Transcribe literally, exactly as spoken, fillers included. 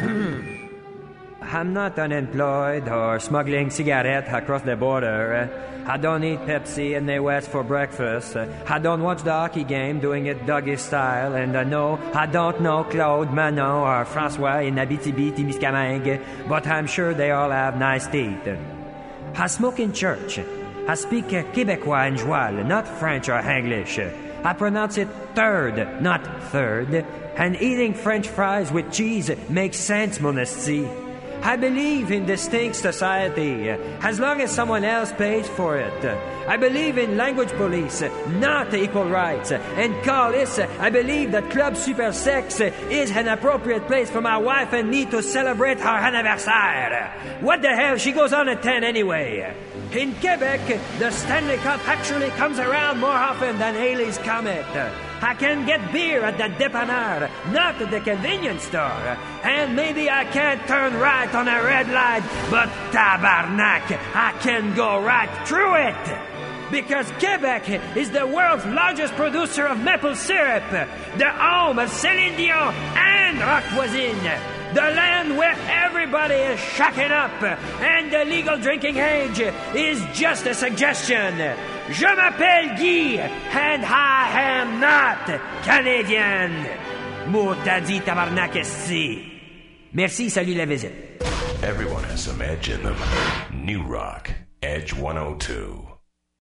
I'm not unemployed or smuggling cigarettes across the border. Uh, I don't eat Pepsi in the West for breakfast. Uh, I don't watch the hockey game doing it doggy style. And uh, no, I don't know Claude, Manon, or François in Abitibi-Témiscamingue, but I'm sure they all have nice teeth. I smoke in church. I speak uh, Québécois and joual, not French or English. I pronounce it third, not third. And eating French fries with cheese makes sense, Monesty. I believe in distinct society, as long as someone else pays for it. I believe in language police, not equal rights. And Carlis, I believe that Club Super Sex is an appropriate place for my wife and me to celebrate our anniversaire. What the hell, she goes on at ten anyway. In Quebec, the Stanley Cup actually comes around more often than Halley's Comet. I can get beer at the dépanneur, not at the convenience store. And maybe I can't turn right on a red light, but tabarnak, I can go right through it. Because Quebec is the world's largest producer of maple syrup, the home of Céline Dion and Rock Voisine, the land where everybody is shacking up, and the legal drinking age is just a suggestion. Je m'appelle Guy, and I am not Canadian. Motadi tabarnak esti. Merci, salut la visite. Everyone has some edge in them. New Rock, Edge one oh two.